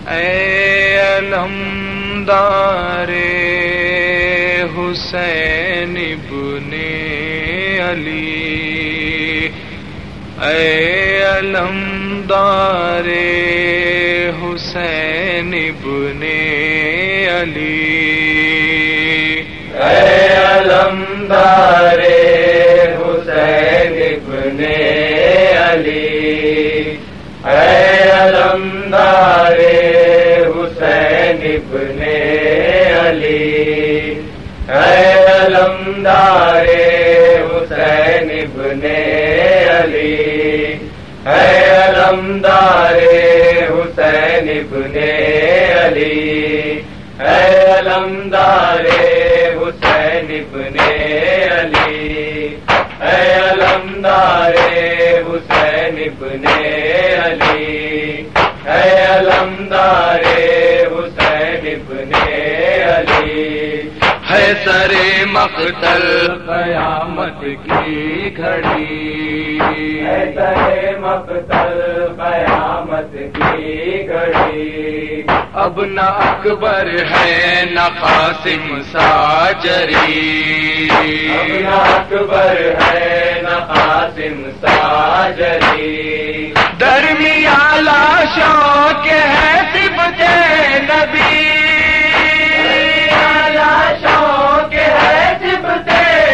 اے علمدار حسین ابن علی، اے علمدار حسین ابن علی، اے علمدار حسین ابن علی، اے علمدار حسین ابن علی، اے علمدار حسین ابن علی، اے علمدار حسین ابن علی، اے علمدار حسین ابن علی، اے علمدار حسین ابن علی، اے علمدار حسین ابن علی، ہے سر مقتل قیامت کی گھڑی، ہے سر مقتل قیامت کی گھڑی، اب نہ اکبر ہے نہ قاسم ساجری، اب نہ اکبر ہے نہ قاسم ساجری، درمیان لاشوں کے ہے صفت نبی، لاشوں کے ہے صفت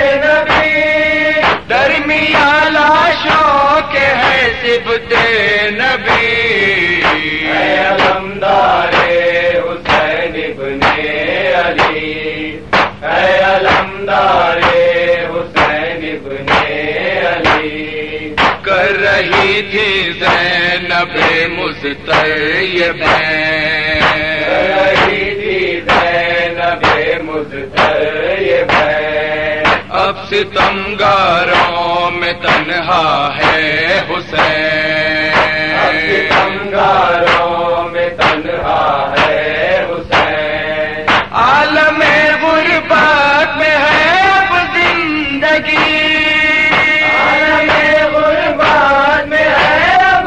نبی، درمیان لاشوں کے ہے صفت نبی، اے علمدار حسین ابن علی، اے علمدار حسین ابن علی، کر رہی تھی زینب مستطیب، کر رہی تھی زینب مستطیب، اب ستمگاروں میں تنہا ہے حسین، اب ستمگاروں میں تنہا ہے حسین، عالم غربت میں ہے اب زندگی، عالم غربت میں ہے اب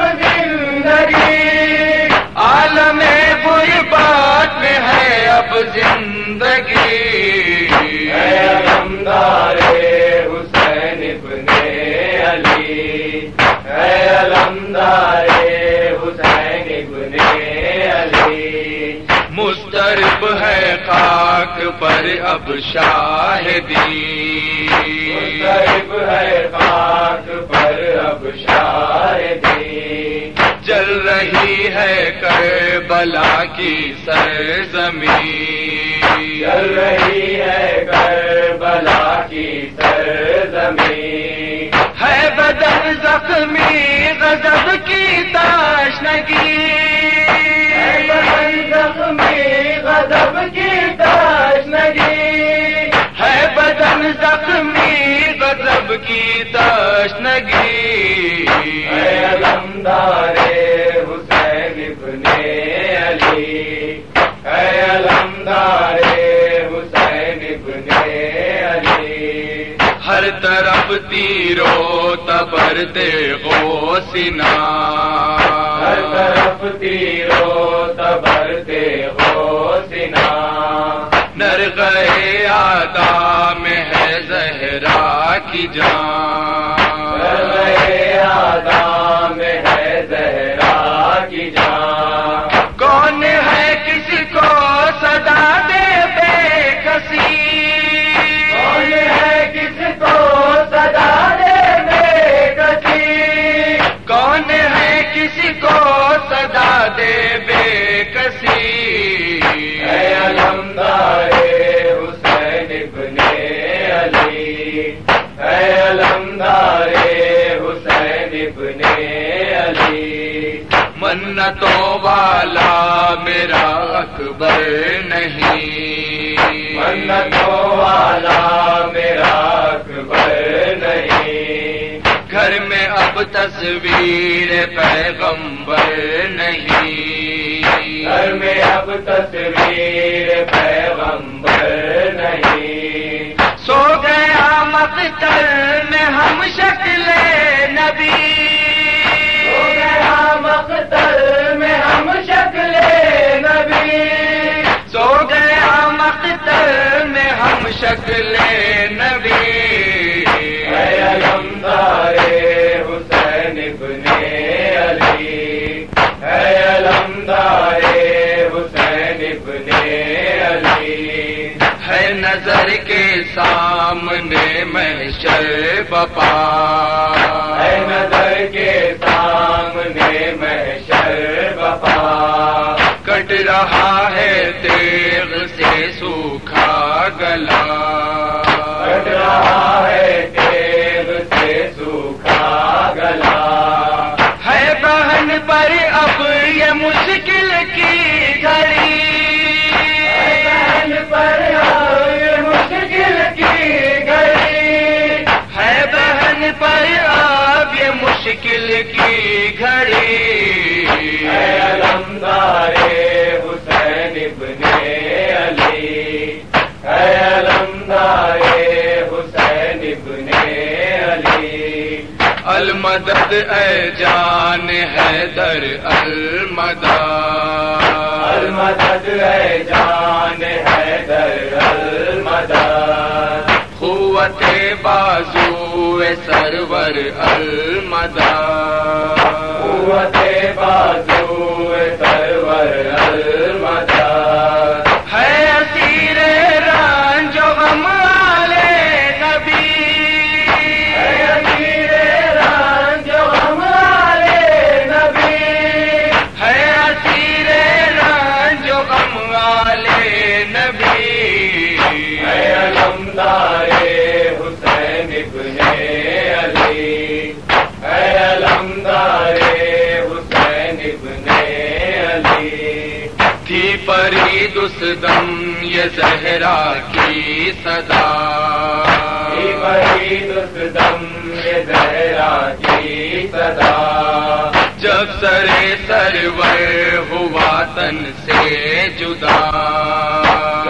زندگی، عالم غربت میں ہے اب زندگی، اے علمدار حسین ابن علی، اے علمدار حسین ابن علی، مضطرب ہے خاک پر اب شاہدی، مضطرب ہے خاک پر اب شاہدی، جل رہی ہے کربلا کی سرزمین، چل رہی ہے کربلا کی سرزمین، ہے بدن زخمی غضب کی تاشنگی، ہے بدن زخمی غضب کی تاشنگی، ہے بدن زخمی غضب کی تاشنگی، اے علمدار حسین ابن علی، اے علمدار حسین ابن علی، ہر طرف تیرو تبر تیغو سنا، ہر طرف تیرو تبر تیغو سنا، نرغے آدھا میں ہے زہرا کی جان، نرغے آدھا میں ہے زہرا کی جان، کون ہے کس کو صدا دے بے کسی، کون ہے کس کو صدا دے بے کسی، کون ہے کسی کو صدا دے بے کسی، اے علمدار حسین ابن علی، اے علمدار حسین ابن علی، منتوں والا میرا اکبر نہیں، منتوں والا میرا اکبر نہیں، گھر میں اب تصویر پیغمبر نہیں، گھر میں اب تصویر پیغمبر نہیں، سو گیا مقتل میں ہم شکل نبی، سو گیا مقتل میں ہم شکل ماتر میں ہم شکل نبی ہے علمدار حسین ابن علی ہے علمدار حسین ابن علی ہے نظر کے سامنے محشر بپا ہے نظر کے سامنے محشر بپا کٹ رہا ہے تیغ سے سوکھا گلا کٹ رہا ہے تیغ سے سوکھا گلا ہے بہن پر اب یہ مشکل کی گھڑی بہن پر یہ مشکل کی گھڑی ہے بہن پر اب یہ مشکل کی گھڑی ہے علمدار حسین ابن علی ہے علمدار حسین ابن علی المدد اے جان حیدر المدد المدد ہے جان حیدر المدد قوت بازو سرور المدد قوت بازو سرور المدد ہے اسیر رنج و غم والے نبی ہے اسیر رنج و غم والے نبی ہے اسیر رنج و غم والے نبی ہے علمدار حسین ابن علی ہے علمدار حسین ابن علی تھی فرید اس دم یہ زہرا کی صدا فرید اس دم یہ زہرا کی صدا جب سرور ہوا تن سے جدا